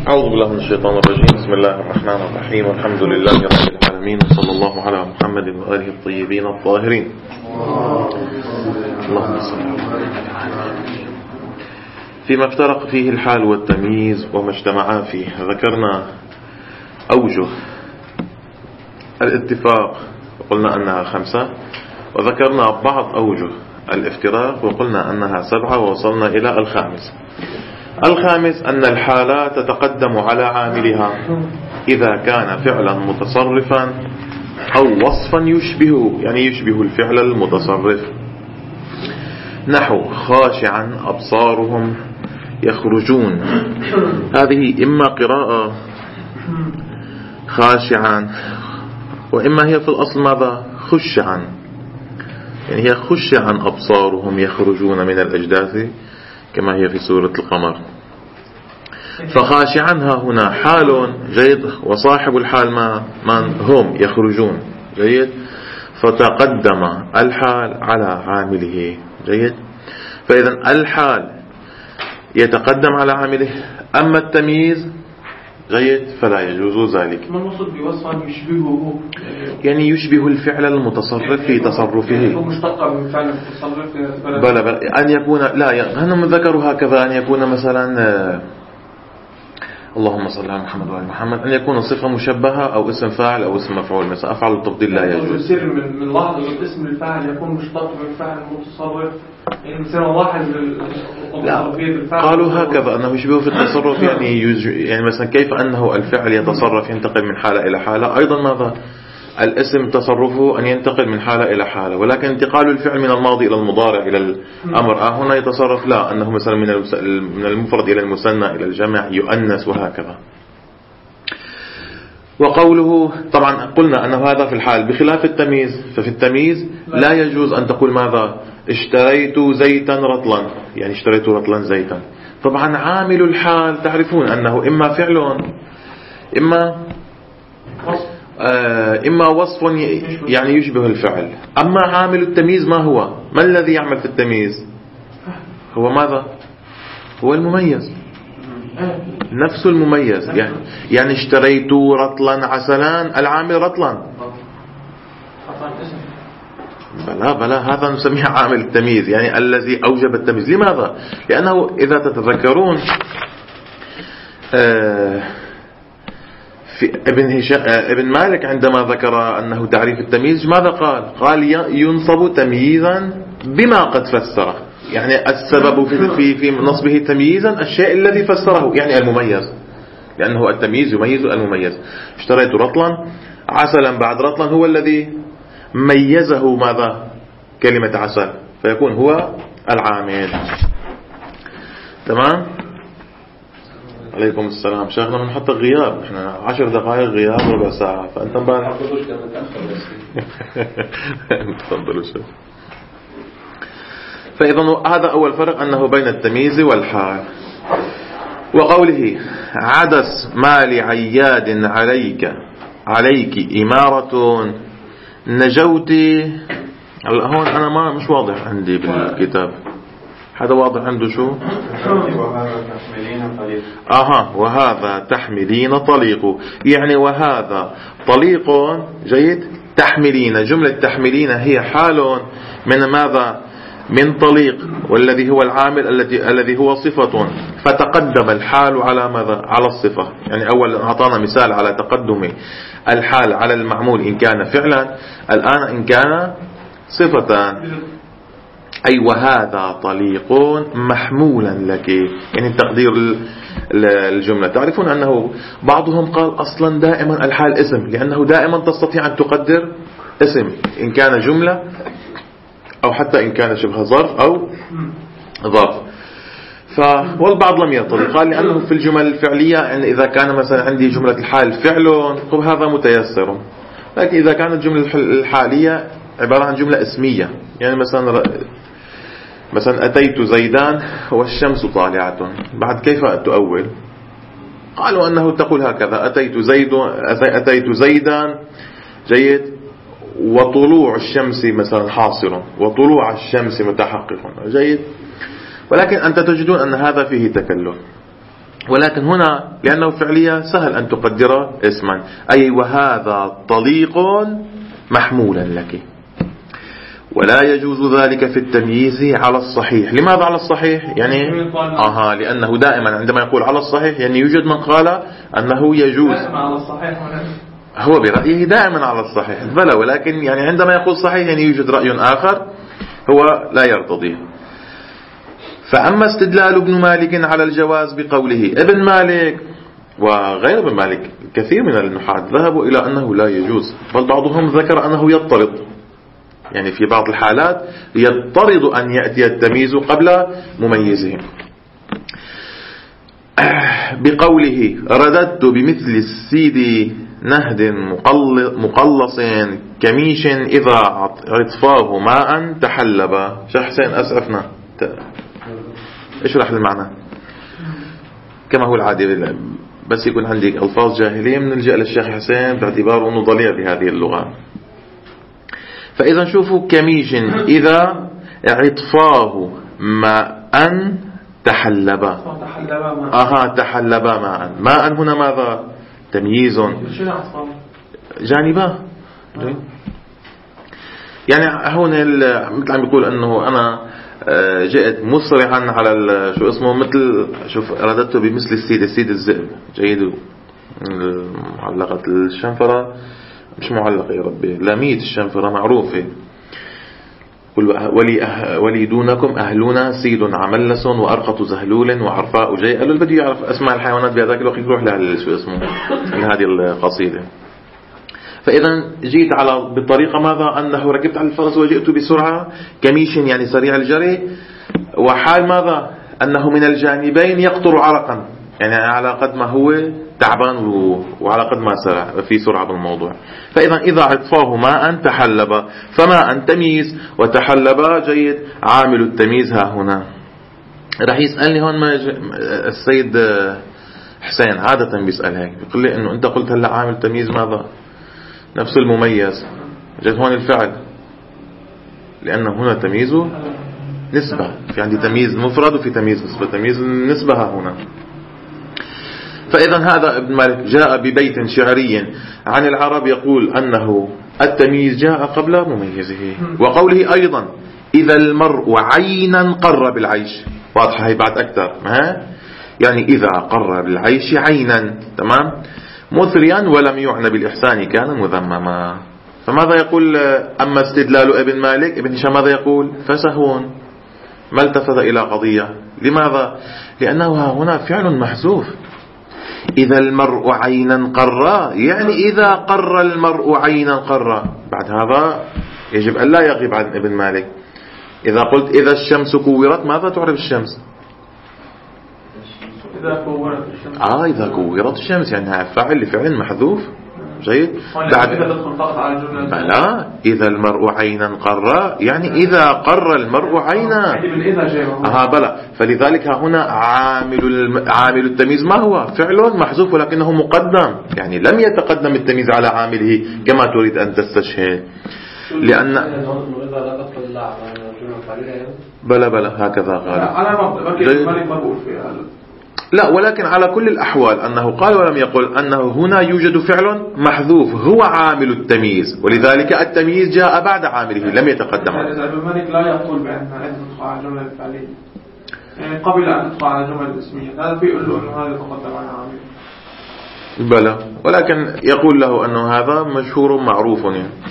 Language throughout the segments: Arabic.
أعوذ بالله من الشيطان الرجيم. بسم الله الرحمن الرحيم، والحمد لله رب العالمين، وصلى الله على محمد وآله الطيبين الطاهرين. اللهم صل فيما افترق فيه الحال والتمييز وما اجتمعا فيه. ذكرنا أوجه الاتفاق وقلنا أنها 5، وذكرنا بعض أوجه الافتراق وقلنا أنها 7، ووصلنا إلى الخامس أن الحالات تتقدم على عاملها إذا كان فعلا متصرفا أو وصفا يشبه، يعني يشبه الفعل المتصرف، نحو خاشعا أبصارهم يخرجون. هذه إما قراءة خاشعا، وإما هي في الأصل ماذا؟ خشعا، يعني هي خشعا أبصارهم يخرجون من الأجداث كما هي في سورة القمر. فخاشعا ها هنا حال جيد، وصاحب الحال من هم يخرجون جيد، فتقدم الحال على عامله جيد. فإذا الحال يتقدم على عامله، أما التمييز جيد فلا يجوز ذلك. ما المقصود بوصفا يشبهه؟ يعني يشبه الفعل المتصرف في تصرفه. يكون مشتقا من فعل المتصرف. بلى أن يكون، لا هم ذكروا هكذا، أن يكون مثلا اللهم صل على محمد وعلى محمد، أن يكون صفة مشبهة أو اسم فاعل أو اسم مفعول، مثلا أفعل التفضيل لا يجوز. يصير من لحظة الاسم الفاعل يكون مشتق من فعل المتصرف، يعني مثلا واحد قالوا هكذا أنه يشبه في التصرف، يعني مثلا كيف أنه الفعل يتصرف ينتقل من حالة إلى حالة، أيضا ماذا؟ الاسم تصرفه أن ينتقل من حالة إلى حالة، ولكن انتقال الفعل من الماضي إلى المضارع إلى الأمر هنا يتصرف لا، أنه مثلا من المفرد إلى المثنى إلى الجمع يؤنث وهكذا. وقوله طبعا قلنا أنه هذا في الحال بخلاف التمييز، ففي التمييز لا يجوز أن تقول ماذا؟ اشتريت زيتا رطلا، يعني اشتريت رطلا زيتا. طبعا عامل الحال تعرفون أنه إما فعل إما وصف يعني يشبه الفعل. أما عامل التمييز ما هو؟ ما الذي يعمل في التمييز؟ هو ماذا؟ هو المميز، نفس المميز. يعني اشتريت رطلا عسلان، العامل رطلا. بلا هذا نسميه عامل التمييز، يعني الذي أوجب التمييز. لماذا؟ لأنه إذا تتذكرون في ابن مالك عندما ذكر أنه تعريف التمييز ماذا قال ينصب تمييزا بما قد فسره، يعني السبب في نصبه تمييزا الشيء الذي فسره، يعني المميز، لأنه التمييز يميز المميز. اشتريت رطلا عسلا، بعد رطلا هو الذي ميزه ماذا؟ كلمة عسل، فيكون هو العامل. تمام؟ عليكم السلام. شيخنا من حتى غياب، احنا 10 دقائق غياب ربع ساعة، فأنت مبارك تفضلوا شيخ. فإذا هذا أول فرق، أنه بين التمييز والحال. وقوله عدس مال عياد عليك إمارة نجوت. هون أنا مش واضح عندي بالكتاب، هذا واضح عنده شو؟ وهذا تحملين طليق، يعني وهذا طليق جيد تحملين. جملة تحملين هي حال من ماذا؟ من طليق، والذي هو العامل الذي هو صفة، فتقدم الحال على ماذا؟ على الصفة. يعني أول أعطانا مثال على تقدم الحال على المعمول إن كان فعلا، الآن إن كان صفة. أي وهذا طليق محمولا لك، يعني تقدير الجملة. تعرفون أنه بعضهم قال أصلا دائما الحال اسم، لأنه دائما تستطيع أن تقدر اسم إن كان جملة أو حتى إن كان شبه ظرف أو ظرف. والبعض لم يطلق، قال لأنه في الجمل الفعلية، يعني إذا كان مثلا عندي جملة الحال فعل هذا متيسر، لكن إذا كانت الجملة الحالية عبارة عن جملة اسمية، يعني مثلا أتيت زيدان والشمس طالعة، بعد كيف تؤول؟ قالوا أنه تقول هكذا أتيت زيدان جيد وطلوع الشمس مثلا حاصر، وطلوع الشمس متحقق جيد. ولكن أنت تجدون أن هذا فيه تكلف، ولكن هنا لأنه فعلية سهل أن تقدر اسما، أي وهذا طليق محمولا لك. ولا يجوز ذلك في التمييز على الصحيح. لماذا على الصحيح؟ يعني لأنه دائما عندما يقول على الصحيح يعني يوجد من قال أنه يجوز. على الصحيح هو برأيه دائما على الصحيح بلى، ولكن يعني عندما يقول صحيح يعني يوجد رأي آخر هو لا يرتضيه. فأما استدلال ابن مالك على الجواز بقوله، ابن مالك وغير ابن مالك كثير من النحاة ذهبوا إلى أنه لا يجوز، بل بعضهم ذكر أنه يضطرد، يعني في بعض الحالات يضطرد أن يأتي التمييز قبل مميزه. بقوله رددت بمثل السيد نهد مقلص كميش إذا عطفاه ماء تحلب. شيخ حسين أسعفنا اشرح المعنى كما هو العادي، بس يكون عندك ألفاظ جاهلية من نلجأ للشيخ حسين باعتباره أنه ضليع بهذه اللغة. فإذا شوفوا كميش إذا عطفاه ماء تحلب. تحلب ماء هنا ماذا؟ تمييز جانبه. يعني هون مثل عم يقول أنه أنا جئت مسرعا على شو اسمه، مثل شوف رددته بمثل السيد الذئب. جيد. معلقة الشنفرة مش معلقة يا ربي، لامية الشنفرة معروفة. ولي دونكم أهلنا سيد عملس وأرقة زهلول وعرفاء جيء. قالوا اللي بده يعرف أسماء الحيوانات بهذاك الوقت يروح شو اسمه لهذه القصيدة. فإذا جيت على بالطريقة ماذا؟ أنه ركبت على الفرس وجئت بسرعة كميش يعني سريع الجري، وحال ماذا؟ أنه من الجانبين يقطر عرقا، يعني على قد ما هو تعبان وعلى قد ما سرع في سرعة بالموضوع. فإذا عطفاه ماء تحلب، فماء تمييز وتحلب جيد عامل التمييز ها هنا. رح يسألني هون السيد حسين عادة بيسأل هيك، بيقول لي إنه أنت قلت هلا عامل تمييز ماذا؟ نفس المميز. جد هون الفعل، لأنه هنا تمييزه نسبة، في عندي تمييز مفرد وفي تمييز نسبة. تمييز النسبة ها هنا. فإذا هذا ابن مالك جاء ببيت شعري عن العرب يقول أنه التمييز جاء قبل مميزه. وقوله أيضا إذا المرء عينا قر بالعيش. واضحة هي بعد أكثر، يعني إذا قر بالعيش عينا تمام مثريا ولم يعنى بالإحسان كان مذمما. فماذا يقول؟ أما استدلال ابن مالك، ابن هشام ماذا يقول؟ فسهون، ما التفت إلى قضية. لماذا؟ لأنه هنا فعل محذوف. إذا المرء عينا قر، يعني إذا قر المرء عينا قر. بعد هذا يجب أن لا يغيب عن ابن مالك. إذا قلت إذا الشمس كورت، ماذا تعرف الشمس؟ إذا كورت الشمس، يعني فاعل لفعل محذوف. جيد. بعد لا، إذا المرء عينا قر، يعني إذا قر المرء عينا. بلى. فلذلك هنا عامل التمييز ما هو؟ فعل محذوف ولكنه مقدم، يعني لم يتقدم التمييز على عامله كما تريد أن تستشهد. لأن بلى هكذا قال. لا، ولكن على كل الأحوال أنه قال ولم يقل أنه هنا يوجد فعل محذوف هو عامل التمييز، ولذلك التمييز جاء بعد عامله لم يتقدم. إذا ابن مالك لا يقول بأن ندخل على الجملة الفعلية، يعني قبل أن ندخل على الجملة الاسمية، هذا بيقول له أنه هذا يتقدم على عامله. بلى، ولكن يقول له أنه هذا مشهور معروف،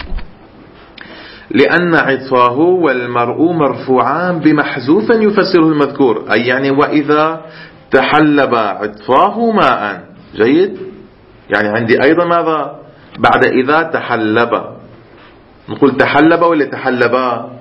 لأن عطفاه والمرء مرفوعان بمحذوف يفسره المذكور، أي يعني وإذا تحلب عطفاه ماء. جيد. يعني عندي أيضا ماذا بعد إذا تحلب؟ نقول تحلب ولا تحلبا؟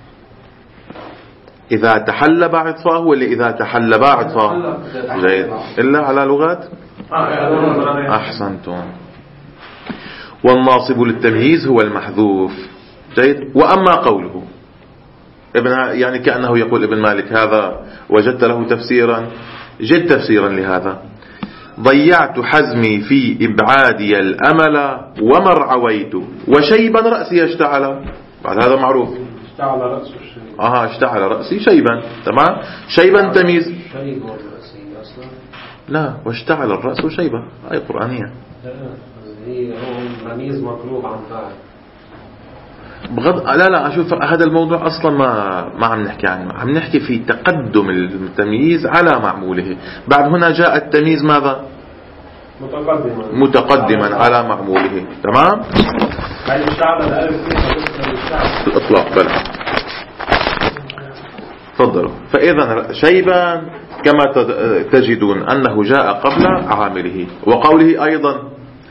إذا تحلب عطفاه ولا إذا تحلبا عطفاه؟ جيد. إلا على لغات أحسنتم. والناصب للتمييز هو المحذوف. جيد. وأما قوله يعني كأنه يقول ابن مالك هذا وجدت له تفسيرا، جد تفسيرا لهذا. ضيعت حزمي في إبعادي الأمل ومرعويت وشيبا رأسي اشتعل. بعد هذا معروف اشتعل رأسي. اشتعل رأسي شيبا. تمام. شيبا تمييز. لا، واشتعل الرأس شيبة، آية قرآنية. هي هو تمييز مطلوب عن فاعل. لا أشوف هذا الموضوع أصلا ما عم نحكي عنه، عم نحكي في تقدم التمييز على معموله. بعد هنا جاء التمييز ماذا؟ متقدما على معموله. تمام. الإطلاق بلى. تفضلوا. فإذا شيبان كما تجدون أنه جاء قبل عامله. وقوله أيضا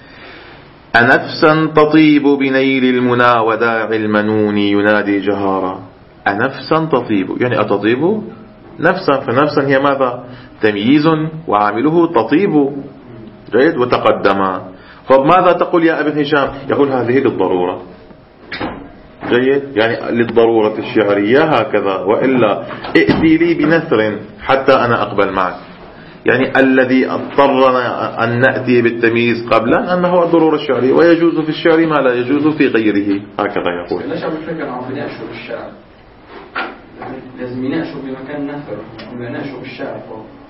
أنفسا تطيب بنيل المنى وداعي المنون ينادي جهارا. أنفسا تطيب يعني أتطيب نفسا، فنفسا هي ماذا؟ تمييز وعامله تطيب. جيد. وتقدم. فماذا تقول يا ابن هشام؟ يقول هذه للضرورة. جيد. يعني للضرورة الشعرية هكذا، وإلا ائتي لي بنثر حتى أنا أقبل معك. يعني الذي اضطرنا أن نأتي بالتمييز قبلا أنه الضرورة الشعرية، ويجوز في الشعر ما لا يجوز في غيره، هكذا يقول. ليش عم بفكر عم بناقشه بالشعر؟ لازم يناقشه بمكان نثر، عم يناقشه بالشعر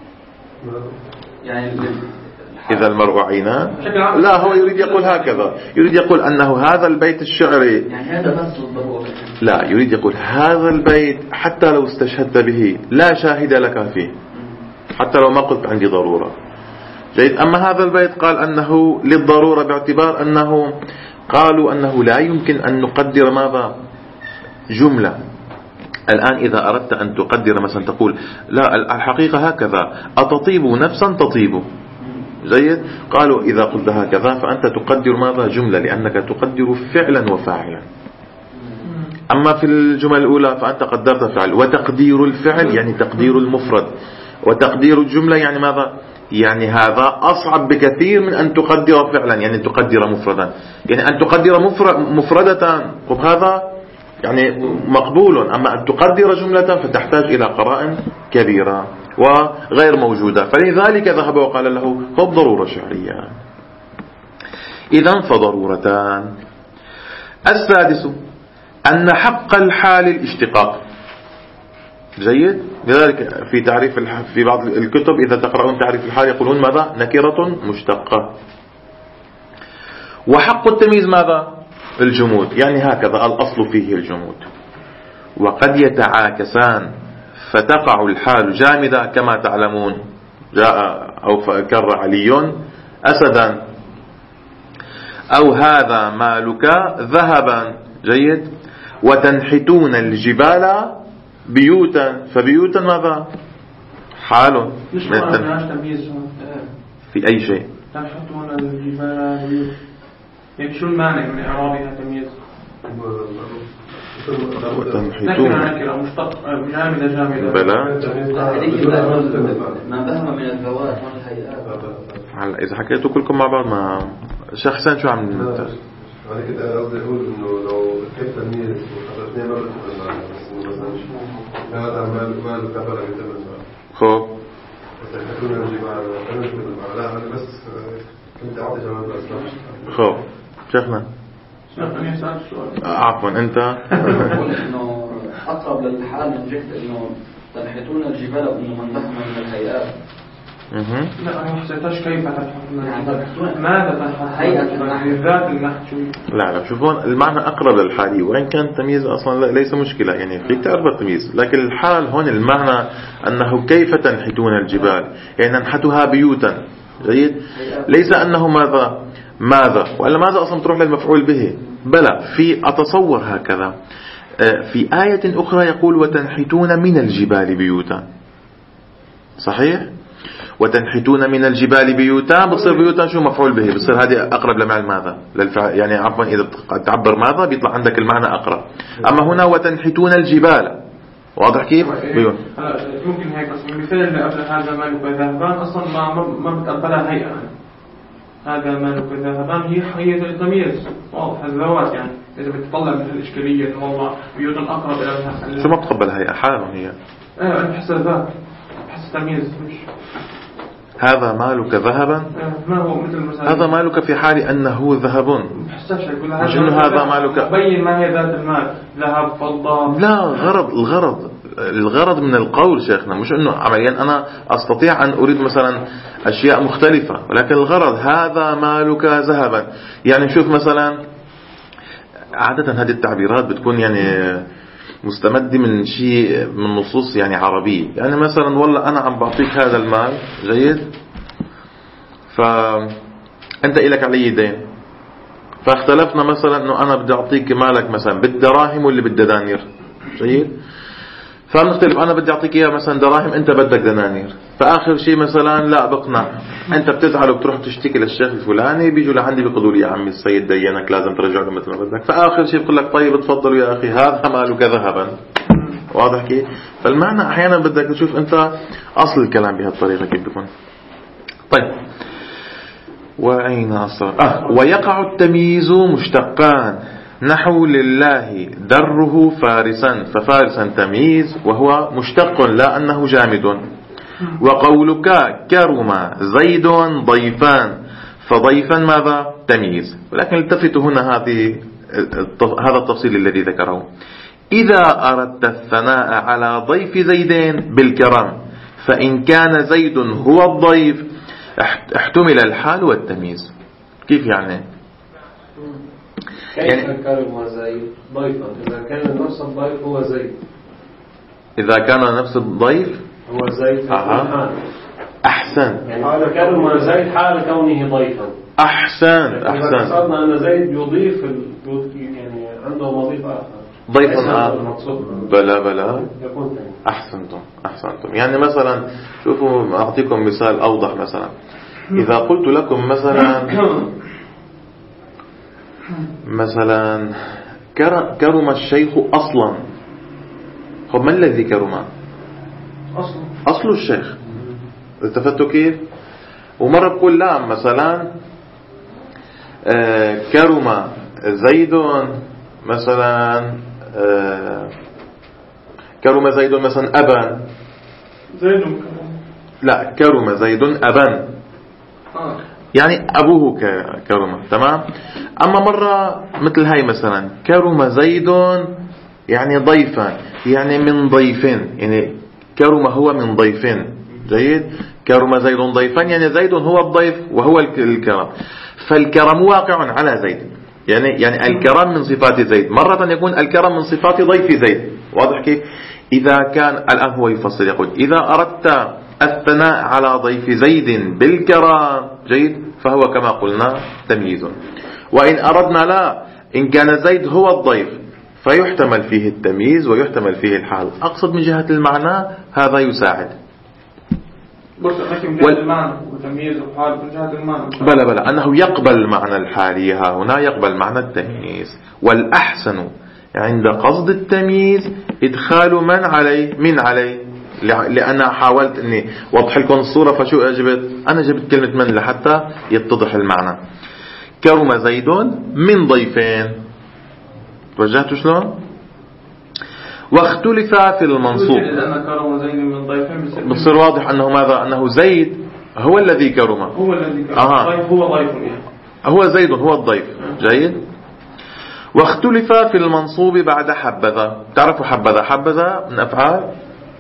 يعني إذا المرء عينان. لا، هو يريد يقول هكذا، يريد يقول أنه هذا البيت الشعري يعني هذا بس الضرورة. لا، يريد يقول هذا البيت حتى لو استشهدت به لا شاهد لك فيه، حتى لو ما قلت عندي ضرورة. جيد. أما هذا البيت قال أنه للضرورة، باعتبار أنه قالوا أنه لا يمكن أن نقدر ماذا؟ جملة. الآن إذا أردت أن تقدر مثلا تقول لا الحقيقة هكذا، أتطيب نفسا تطيب. جيد. قالوا إذا قلت هكذا فأنت تقدر ماذا؟ جملة، لأنك تقدر فعلا وفاعلا. أما في الجمل الأولى فأنت قدرت فعل، وتقدير الفعل يعني تقدير المفرد، وتقدير الجملة يعني ماذا؟ يعني هذا أصعب بكثير من أن تقدر فعلا يعني تقدر مفردا. يعني أن تقدر مفردة وهذا يعني مقبول، أما أن تقدر جملة فتحتاج إلى قرائن كبيرة وغير موجودة. فلذلك ذهب وقال له خذ ضرورة شعرية. إذن فضرورتان. السادس أن حق الحال الاشتقاق. جيد. لذلك في تعريف في بعض الكتب إذا تقرؤون تعريف الحال يقولون ماذا؟ نكرة مشتقة. وحق التمييز ماذا؟ الجمود، يعني هكذا الأصل فيه الجمود. وقد يتعاكسان فتقع الحال جامدة كما تعلمون. جاء أو كر علي أسدا، أو هذا مالك ذهبا. جيد. وتنحتون الجبال بيوتا، فبيوتا ماذا؟ حال في أي شيء. تنحتون الجبال بيوتا، يعني شو المعنى من إعرابها تمييز؟ وتنحتون جامدة بلى ما فهم من الذوات والهيئات. إذا حكيتوا كلكم مع بعض ما شيخ حسين شو عم أنا كده قصدي أقول إنه لو كيف تمييز وحضرتني مرة مثلا هذا مال كبر جدا خو وتنحتون الجبال لا أنا بس كنت أعطي جواب الأسلام. خو شيخنا عفوا أنت أقول إنه أقرب للحال من جهة إنه تنحتون الجبال وإنه من ذهب من الهيئات. لا أنا حسيتش كيف تنحتون ماذا تنحتون هيئة ذات النحت شوي. لا شوفون المعنى أقرب للحالي، وإن كان التمييز أصلا ليس مشكلة، يعني فيك تعرف التمييز، لكن الحال هون المعنى أنه كيف تنحتون الجبال يعني ننحتها بيوتا. جيد. ليس أنه ماذا وإلا ماذا أصلا تروح للمفعول به. بلى في أتصور هكذا في آية أخرى يقول وتنحتون من الجبال بيوتا. صحيح. وتنحتون من الجبال بيوتا بتصير بيوتا شو مفعول به، بتصير هذه أقرب لمعنى ماذا للفعل، يعني عفوا إذا تعبر ماذا بيطلع عندك المعنى أقرب. أما هنا وتنحتون الجبال واضح كيف؟ ممكن هيك بس المثال اللي قبل هذا مالك ذهبان أصلا ما بتقبلها هيئة. هذا مالك ذهبان هي التمييز واضح الذوات، يعني إذا بتطلع من الإشكالية الموضوع بيوت أقرب إلى شو ما بتقبل هيئة حال هي. أنا بحس ذات بحس تمييز مش هذا مالك ذهبا. ما هو مثل هذا مالك في حال أنه ذهب، مش إنه هذا مالك بين ما هي ذات المال ذهب فضة. لا الغرض الغرض من القول شيخنا مش انه عمليا انا استطيع ان اريد مثلا اشياء مختلفة، ولكن الغرض هذا مالك ذهبا. يعني شوف مثلا عادة هذه التعبيرات بتكون يعني مستمدة من شيء من نصوص يعني عربية. يعني مثلا والله انا عم بعطيك هذا المال، جيد، فانت إلك علي دين، فاختلفنا مثلا انه انا بدي اعطيك مالك مثلا بالدراهم واللي بالدنانير، جيد، فنختلف، انا بدي اعطيك اياه مثلا دراهم، انت بدك دنانير، فاخر شيء مثلا لا بقنع، انت بتزعل وبتروح تشتكي للشيخ الفلاني، بيجوا لعندي بيقولوا لي يا عمي السيد دينك لازم ترجع له مثل ما بدك، فاخر شيء بقول لك طيب تفضلوا يا اخي هذا مالك ذهبا. واضح كيف؟ فالمعنى احيانا بدك تشوف انت اصل الكلام بهالطريقه كيف بيكون. طيب وأين أصل ويقع التمييز مشتقان، نحو لله دره فارسا، ففارسا تمييز وهو مشتق لا أنه جامد. وقولك كرم زيد ضيفان، فضيفا ماذا؟ تمييز. ولكن التفتوا هنا هذا التفصيل الذي ذكره. إذا أردت الثناء على ضيف زيدين بالكرم، فإن كان زيد هو الضيف احتمل الحال والتمييز. كيف يعني؟ كيف كرم زيد ضيفا إذا كان نفس الضيف هو زيد؟ إذا كان نفس الضيف هو زيد حال. أحسن. يعني كرم زيد حال كونه ضيفا. أحسن. إذا قصدنا أن زيد يضيف يعني عنده وظيفة آخر ضيفا بلا أحسنتم. يعني مثلا شوفوا أعطيكم مثال أوضح. مثلا إذا قلت لكم مثلا كرم الشيخ أصلا، خب ما الذي كرم؟ أصل الشيخ. التفتوا كيف؟ ومرة بقول لا مثلا كرم زيد مثلا كرم زيد مثلا أبا لا كرم زيد أبا يعني أبوه كرم. تمام. أما مرة مثل هاي مثلا كرم زيد يعني ضيفا، يعني من ضيفين، يعني كرم هو من ضيفين، جيد. كرم زيد ضيفا يعني زيد هو الضيف وهو الكرم، فالكرم واقع على زيد. يعني الكرم من صفات زيد، مرة يكون الكرم من صفات ضيف زيد. واضح كيف؟ إذا كان الآن هو يفصل يقول إذا أردت الثناء على ضيف زيد بالكرم، جيد، فهو كما قلنا تمييز. وإن أردنا لا، إن كان زيد هو الضيف فيحتمل فيه التمييز ويحتمل فيه الحال. أقصد من جهة المعنى هذا يساعد. المعنى وتمييز الحال من جهة المعنى. بلا أنه يقبل معنى الحالية هنا، يقبل معنى التمييز. والأحسن عند قصد التمييز إدخال من عليه لأن حاولت أني وضح لكم الصورة، فشو أجبت؟ أنا جبت كلمة من لحتى يتضح المعنى. كرم زيد من ضيفين. وجهت شلون؟ واختلف في المنصوب. بصير واضح أنه ماذا؟ أنه زيد هو الذي كرم. هو الذي كرم. هو ضيف يعني. هو زيد هو الضيف. جيد. واختلف في المنصوب بعد حبذا. تعرفوا حبذا من أفعال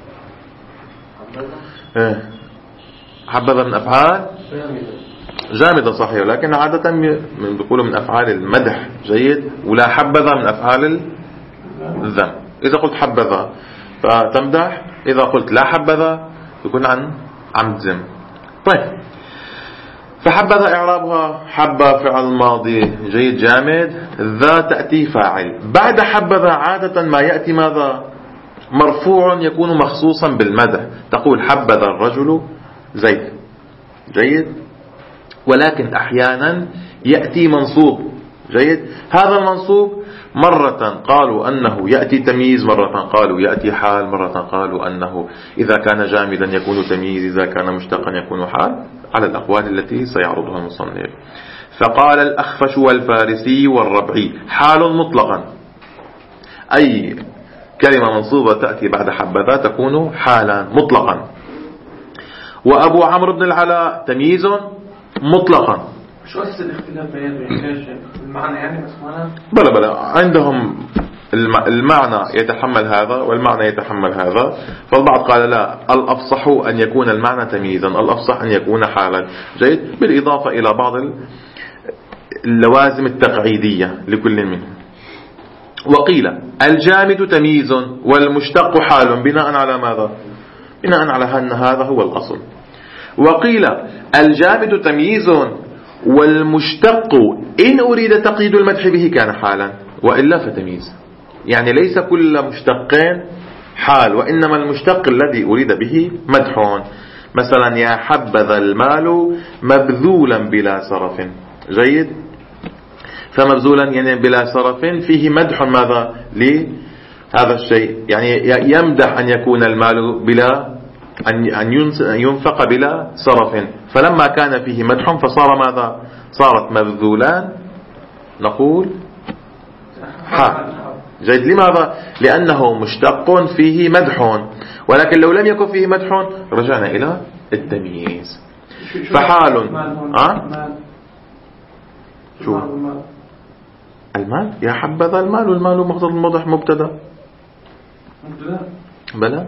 حبذا من أفعال جامدة صحيح، لكن عادة بيقولوا من أفعال المدح. جيد. ولا حبذا من أفعال الذم. إذا قلت حبذا فتمدح، إذا قلت لا حبذا يكون عن عمد ذم. طيب، فحبذا إعرابها حبة فعل ماضي جيد جامد، ذا تأتي فاعل. بعد حبذا عادة ما يأتي ماذا؟ مرفوع يكون مخصوصا بالمدح. تقول حبذا الرجل زيد، جيد. ولكن أحيانا يأتي منصوب، جيد. هذا المنصوب مرة قالوا أنه يأتي تمييز، مرة قالوا يأتي حال، مرة قالوا أنه إذا كان جامدا يكون تمييز، إذا كان مشتقا يكون حال، على الأقوال التي سيعرضها المصنف. فقال الأخفش والفارسي والربعي حال مطلقا، أي كلمة منصوبة تأتي بعد حبذا تكون حالا مطلقا. وأبو عمرو بن العلاء تمييز مطلقا. شو أساس الاختلاف بين المعنى يعني بس معنى؟ بلا عندهم المعنى يتحمل هذا والمعنى يتحمل هذا. فالبعض قال لا، الأفصح أن يكون المعنى تمييزا، الأفصح أن يكون حالا. جيد، بالإضافة إلى بعض اللوازم التقعيدية لكل منهم. وقيل الجامد تمييز والمشتق حال بناء على ماذا؟ بناء على أن هذا هو الأصل. وقيل الجامد تمييز والمشتق إن أريد تقييد المدح به كان حالا وإلا فتمييز. يعني ليس كل مشتقين حال، وإنما المشتق الذي أريد به مدح. مثلا يا حبذا المال مبذولا بلا صرف. جيد، فمبذولا يعني بلا صرف فيه مدح ماذا لهذا الشيء، يعني يمدح أن يكون المال بلا أن ينفق بلا صرف. فلما كان فيه مدح فصار ماذا؟ صارت مبذولان نقول حال. جيد، لماذا؟ لأنه مشتق فيه مدح، ولكن لو لم يكن فيه مدح رجعنا إلى التمييز. فحال شو المال؟ يا حبذا المال، والمال مقصد المدح مبتدا. بلى،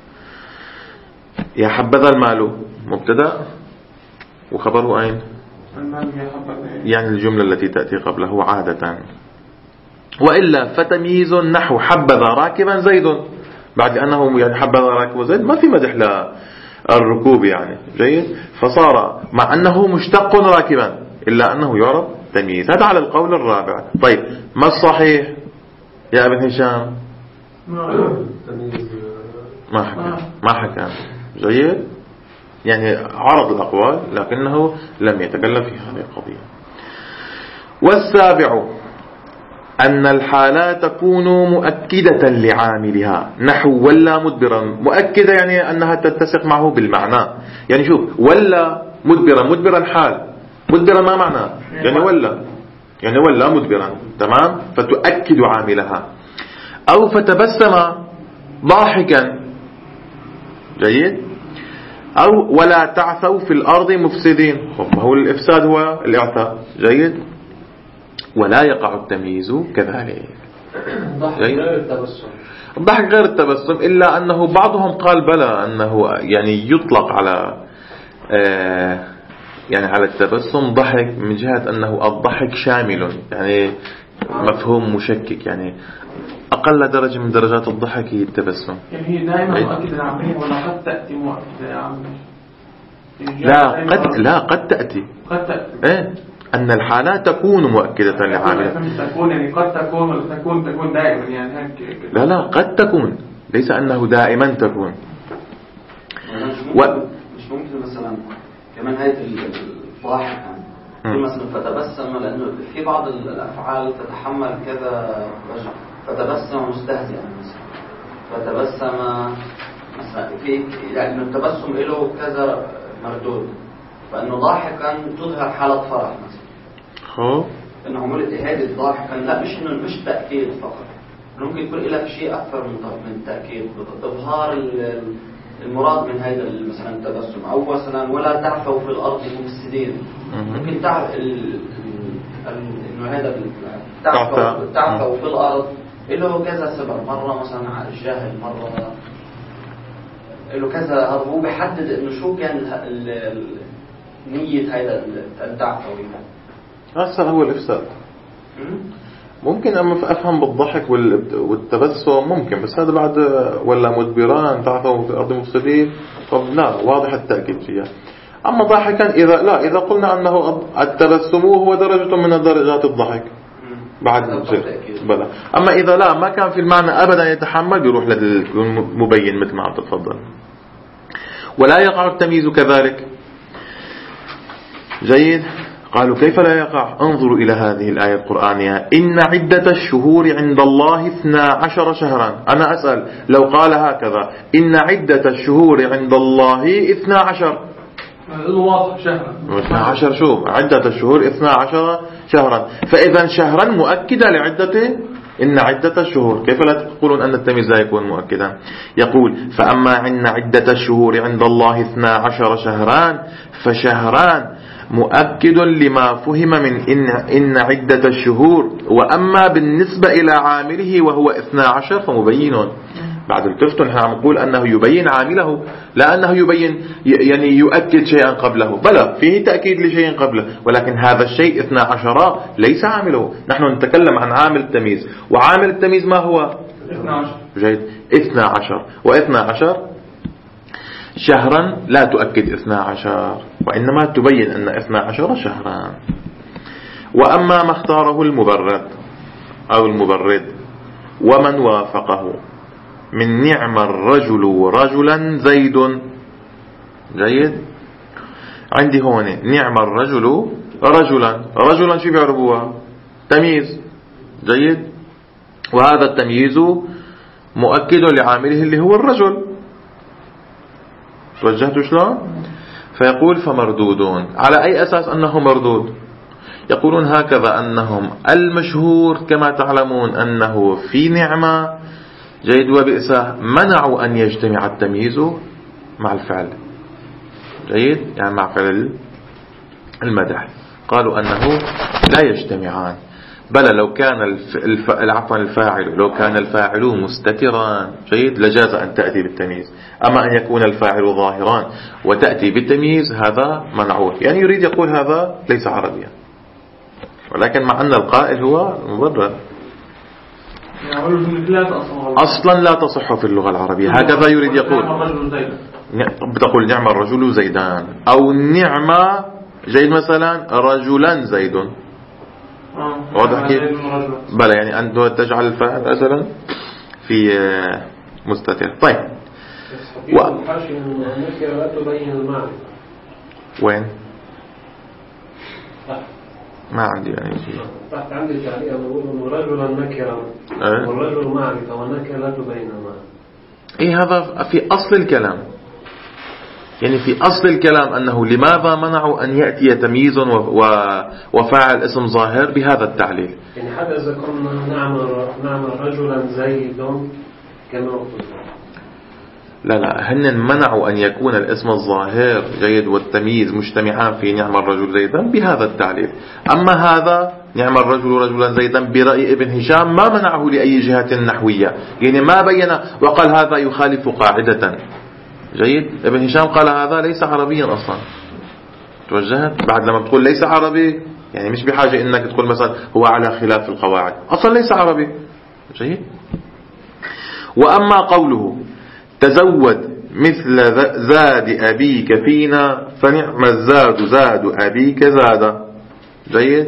يا حبذا المال مبتدا وخبره أين؟ يعني الجملة التي تأتي قبله عادة. وإلا فتمييز نحو حبذا راكبا زيد، بعد أنه يعني حبذا راكب زيد ما في مدح للركوب يعني. جيد، فصار مع أنه مشتق راكبا إلا أنه يعرف تمييز. هذا على القول الرابع. طيب ما الصحيح يا ابن هشام؟ ما حكى. جيد، يعني عرض الأقوال لكنه لم يتكلم في هذه القضية. والسابع أن الحالات تكون مؤكدة لعاملها نحو ولا مدبرا. مؤكدة يعني أنها تتسق معه بالمعنى. يعني شوف، ولا مدبرا، مدبرا حال، مدبرا ما معنى؟ يعني ولا مدبرا، تمام، فتؤكد عاملها. أو فتبسم ضاحكا. جيد، أو ولا تعثوا في الأرض مفسدين. هو الإفساد هو الإعثاء. جيد، ولا يقع التمييز كذلك. الضحك غير التبسم، إلا أنه بعضهم قال بلى أنه يعني يطلق على يعني على التبسم ضحك من جهة أنه الضحك شامل، يعني مفهوم مشكك، يعني أقل درجة من درجات الضحك هي التبسم. يعني هي دائما مؤكدة للعاملين ولا قد تأتي مؤكدة للعاملين؟ قد تأتي إيه؟ أن الحالات تكون مؤكدة للعاملين. تكون يعني قد تكون دائما يعني هيك. لا قد تكون، ليس أنه دائما تكون. مش ممكن مثلا كمان هاي الضاحك مثلا فتبسم، لأنه في بعض الأفعال تتحمل كذا وجه. فتبسم مستهزئا مثلا، فتبسم مثلا في يعني التبسم له كذا مردود، فإنه ضاحكا تظهر حالة فرح مثلا. إنه عملت هذه الضاحكا لا مش تأكيد فقط، ممكن يكون لها شيء أكثر من التأكيد، إظهار المراد من هذا مثلا التبسم. أو مثلا ولا تعثوا في الأرض مفسدين، ممكن تعرف إنه هذا تعثوا في الأرض له كذا سبب، مرة مثلا على الجاهل، مرة له كذا. هو بيحدد إنه شو كان نية هذا التعثوا. هذا هو الإفساد. ممكن أما أفهم بالضحك والتبسم ممكن، بس هذا بعد ولا مدبران تعثوا في الأرض مفسدين، طب لا واضح التأكيد فيها. أما ضاحكا إذا قلنا أنه التبسم هو درجة من درجات الضحك بعد بلا. أما إذا لا ما كان في المعنى أبدا يتحمل بيروح للمبين مثل ما عم تتفضل. ولا يقع التمييز كذلك. جيد، قالوا كيف لا يقع؟ انظروا إلى هذه الآية القرآنية: إن عدة الشهور عند الله 12 شهرا. أنا أسأل لو قال هكذا إن عدة الشهور عند الله 12 الواضح شهرا 12 شو عدة الشهور 12 شهرا، فإذا شهرا مؤكدة لعدة إن عدة الشهور. كيف لا تقولون أن التمييز لا يكون مؤكدا؟ يقول: فأما إن عدة الشهور عند الله 12 شهران فشهران مؤكد لما فهم من إن عدة الشهور. وأما بالنسبة إلى عامله وهو 12 فمبين. بعد التفتن عم نقول أنه يبين عامله، لا أنه يبين يعني يؤكد شيئا قبله، بلى فيه تأكيد لشيء قبله، ولكن هذا الشيء 12 ليس عامله. نحن نتكلم عن عامل التمييز، وعامل التمييز ما هو؟ 12. جيد، 12. و12 شهرا لا تؤكد 12، وإنما تبين أن 12 شهرا. وأما ما اختاره المبرد أو المبرد ومن وافقه من نعم الرجل رجلا زيد. جيد، عندي هون نعم الرجل رجلا شو بيعرفوها؟ تمييز. جيد، وهذا التمييز مؤكد لعامله اللي هو الرجل. توجهتوا شلون؟ فيقول فمردودون. على أي أساس أنه مردود؟ يقولون هكذا أنهم المشهور كما تعلمون أنه في نعمة. جيد، وبئسه منعوا أن يجتمع التمييز مع الفعل. جيد، يعني مع فعل المدح، قالوا أنه لا يجتمعان. بل لو كان الفاعل لو كان الفاعل مستترا جيد لجاز أن تأتي بالتمييز، أما أن يكون الفاعل ظاهران وتأتي بالتمييز هذا منعوه. يعني يريد يقول هذا ليس عربيا، ولكن مع أن القائل هو مبرر. أصلا لا تصح في اللغة العربية، هكذا يريد يقول. بتقول نعم الرجل زيدان، أو نعم جيد مثلا رجلا زيد. واضح كيف؟ بلى، يعني أنت تجعل الفاعل مثلا في مستتر. طيب وين؟ ما عندي يعني تحت عندي تعليق بقول رجلا نكرا والرجل معرفة والنكرة لا تبين المعنى. إيه هذا في أصل الكلام، يعني في أصل الكلام أنه لماذا منعوا أن يأتي تمييز وفاعل اسم ظاهر بهذا التعليل. يعني حتى إذا كنا نعمل رجلا زيد كما قلت. لا هن منعوا أن يكون الاسم الظاهر جيد والتمييز مجتمعان في نعم الرجل زيدا بهذا التعليل. أما هذا نعم الرجل رجلا زيدا برأي ابن هشام ما منعه لأي جهة نحوية، يعني ما بين وقال هذا يخالف قاعدة. جيد، ابن هشام قال هذا ليس عربيا أصلا. توجهت بعد لما تقول ليس عربي، يعني مش بحاجة إنك تقول مثلا هو على خلاف القواعد، أصلا ليس عربي. جيد. وأما قوله تزود مثل زاد أبيك فينا فنعم الزاد زاد أبيك زاد. جيد،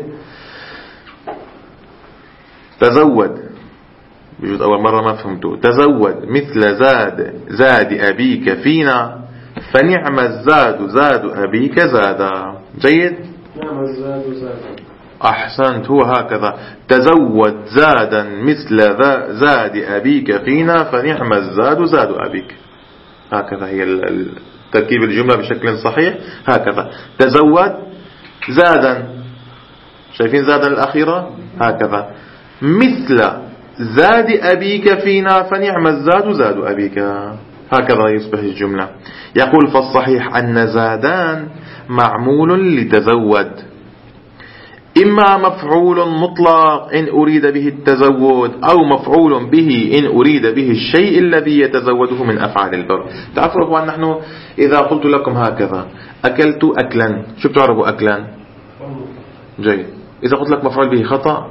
تزود بجوز أول مرة ما فهمته. تزود مثل زاد أبيك فينا فنعم الزاد زاد أبيك زاد. جيد، نعم الزاد زاد. أحسنت، هو هكذا. تزود زادا مثل زاد أبيك فينا فنعم الزاد زاد أبيك. هكذا هي تركيب الجملة بشكل صحيح. هكذا تزود زادا، شايفين زادا الأخيرة هكذا، مثل زاد أبيك فينا فنعم الزاد زاد أبيك. هكذا يصبح الجملة. يقول فالصحيح أن زادان معمول لتزود، إما مفعول مطلق إن أريد به التزود، أو مفعول به إن أريد به الشيء الذي يتزوده من أفعال البر. تعرفوا أخوان، نحن إذا قلت لكم هكذا أكلت أكلا، شو بتعرفوا أكلا؟ جيد. إذا قلت لك مفعول به خطأ؟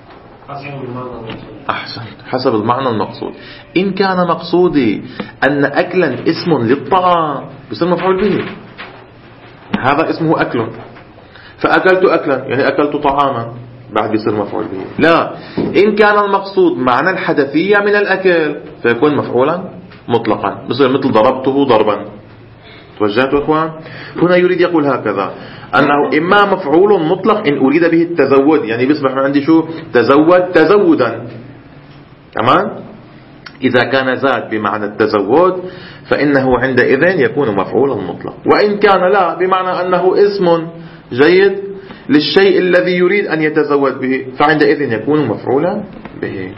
أحسن، حسب المعنى المقصود. إن كان مقصودي أن أكلا اسم للطعام بيصير مفعول به، هذا اسمه أكل، فأكلت أكلا يعني أكلت طعاما، بعد بيصير مفعول به. لا، إن كان المقصود معنى الحدثية من الأكل فيكون مفعولا مطلقا، بيصير مثل ضربته ضربا. توجهتوا أخوان؟ هنا يريد يقول هكذا أنه إما مفعول مطلق إن أريد به التزود، يعني بيصبح عندي شو؟ تزود تزودا. تمام؟ إذا كان زاد بمعنى التزود فإنه عندئذ يكون مفعولا مطلق. وإن كان لا بمعنى أنه اسم جيد للشيء الذي يريد أن يتزود به فعندئذ يكون مفعولا به.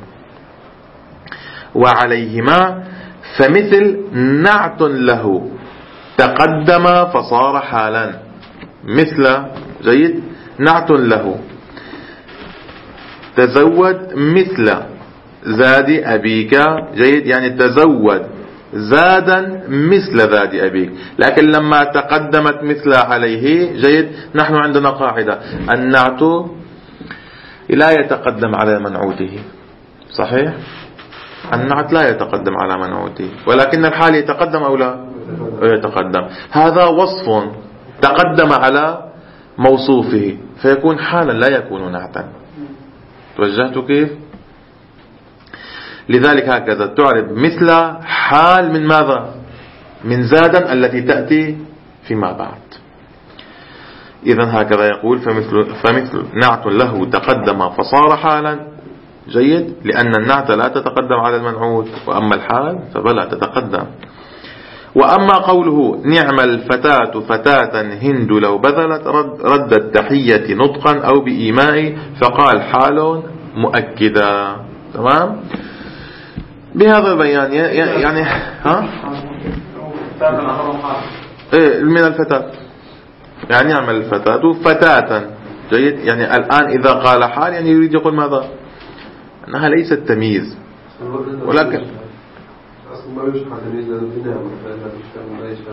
وعليهما فمثل نعت له تقدم فصار حالا. مثل جيد نعت له. تزود مثل زاد أبيك جيد يعني تزود زادا مثل زاد أبيك. لكن لما تقدمت مثل عليه جيد نحن عندنا قاعدة النعت لا يتقدم على منعوته. صحيح النعت لا يتقدم على منعوته ولكن الحال يتقدم أو لا يتقدم. هذا وصف تقدم على موصوفه فيكون حالا لا يكون نعتا. توجهت كيف؟ لذلك هكذا تعرب مثل حال من ماذا؟ من زادا التي تأتي فيما بعد. إذن هكذا يقول فمثل نعت له تقدم فصار حالا جيد لأن النعت لا تتقدم على المنعوت وأما الحال فبلا تتقدم. وأما قوله نعم الفتاة فتاة هند لو بذلت رد التحية نطقا أو بإيماء فقال حال مؤكدا. تمام. بهذا البيان يعني ها إيه من الفتاة يعني نعم الفتاة فتاة جيد يعني الآن إذا قال حال يعني يريد يقول ماذا؟ أنها ليست تمييز ولكن ما يوجد تمييز لأنه في نعمة لا يشتغل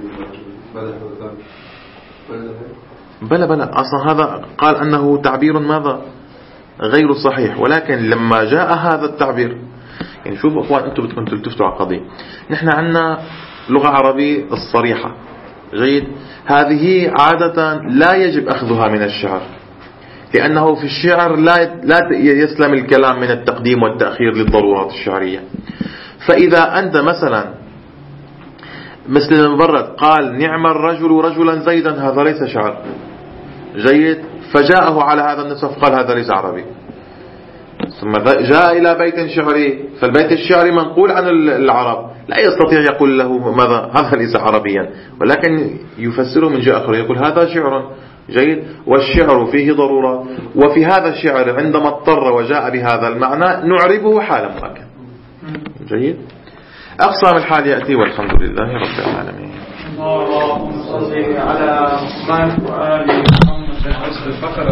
بلى أصلا هذا قال أنه تعبير ماذا غير صحيح. ولكن لما جاء هذا التعبير يعني شوفوا أخوان أنتم بدكم تلتفتوا على قضية. نحن عندنا لغة عربية الصريحة جيد هذه عادة لا يجب أخذها من الشعر لأنه في الشعر لا يسلم الكلام من التقديم والتأخير للضرورات الشعرية. فإذا أنت مثلا مثل المبرد قال نعم الرجل رجلا زيدا هذا ليس شعر جيد فجاءه على هذا النصف قال هذا ليس عربي. ثم جاء إلى بيت شعري فالبيت الشعري منقول عن العرب لا يستطيع يقول له ماذا هذا ليس عربيا ولكن يفسره من جهة أخرى يقول هذا شعر جيد والشعر فيه ضرورة وفي هذا الشعر عندما اضطر وجاء بهذا المعنى نعربه حالا مؤكد جيد. أقسام الحال يأتي والحمد لله رب العالمين. اللهم صل على محمد وآل محمد.